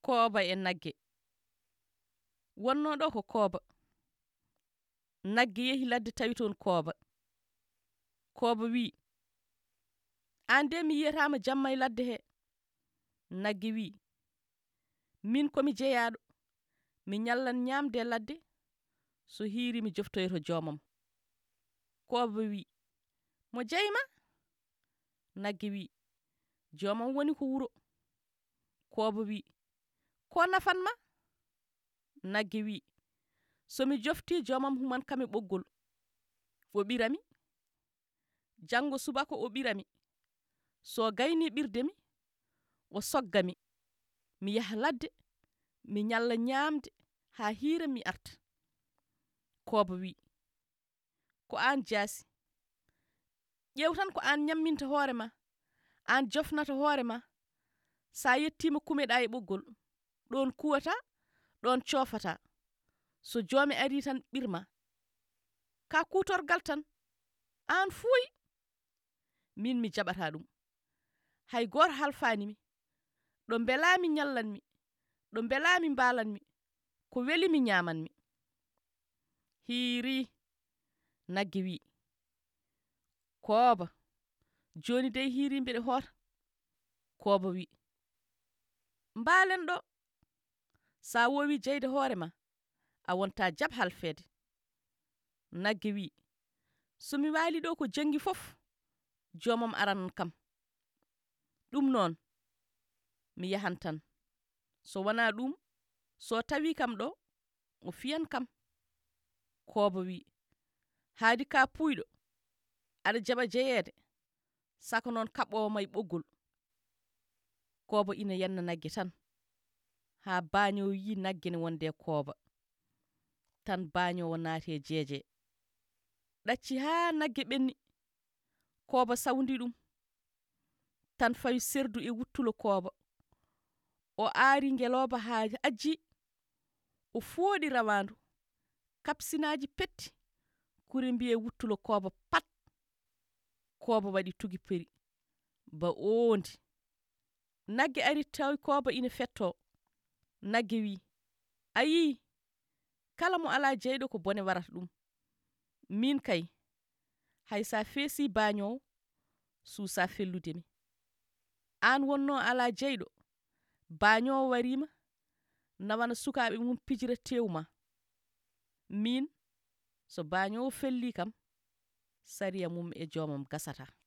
kooba e nagge. Wonno ɗo ko kooba. Nagge yehi ladde tawi toon kooba. Kooba wi, an de mi yiyatama jamma e ladde he. Nagge wi, min komi jeeyaɗo, mi ñallan ñamde e ladde, so hiiri mi joftoyto joomam. Kooba wi, mo jeyma? Nagge wi, joomam woni ko wuro. Kooba wi, ko nafanma? Nagge wi, somi jofti joomam human kami ɓoggol, o ɓirami. Janngo subaka o ɓirami. So gayni ɓirdemi, o soggami. Mi yaha ladde, mi ñalla ñaamde haa hiira mi arta. Kooba wi, ko an jaasi. Ƴeew tan ko an ñamminta hoore ma, an jofnata hoore ma. Sa yettima kumeɗa e ɓoggol, ɗon kuwata, ɗon coofata. So joomi ari tan ɓirma. Ka kutorgal tan, an fuuyi. Min mi jaɓata ɗum. Hay goto halfanimi. Ɗo belami ñallanmi, ɗo belami mbalanmi, ko welimi ñamanmi. Hiiri, nagge wi, kooba, joni dey hiiri mbeɗe hoota. Kooba wi, mbalen ɗo. Sa wowi jeyde hoore ma, a wonta jab halfede. Nagge wi, somi wali ɗo ko jangi fof, joomam aran kam. Ɗum noon, mi yahan tan. So wona ɗum, so tawi kam ɗo, o fiyan kam. Kooba wi, haadi ka puyɗo, aɗa jaɓa jeyeede, saka noon kaɓowo ma e ɓoggol. Kooba ina yenna nagge tan. Haa bañowo yi nagge ne wonde kooba. Tan bañowo naate jeeje. Ɗacci haa nagge ɓenni. Kooba sawndi ɗum. Tan fawi serdu e wuttulo kooba. O aari ngeloba haa ajji. O fooɗi rawandu. Kapsinaji petti. Kuri mbiye wuttulo kooba pat. Kooba waɗi tugi peri. Ba oondi. Nagge ari tawi kooba ina fetto. Nagge wi, ayi, kala mo ala jeyɗo ko bone warata ɗum. Min kay, hay sa feesi bañowo, suusa felludemi. An wonno ala jeyɗo, bañowo warima, nawana sukaɓe mum pijira tewma. Min, so bañowo felli kam, sariya mum e joomam gasata.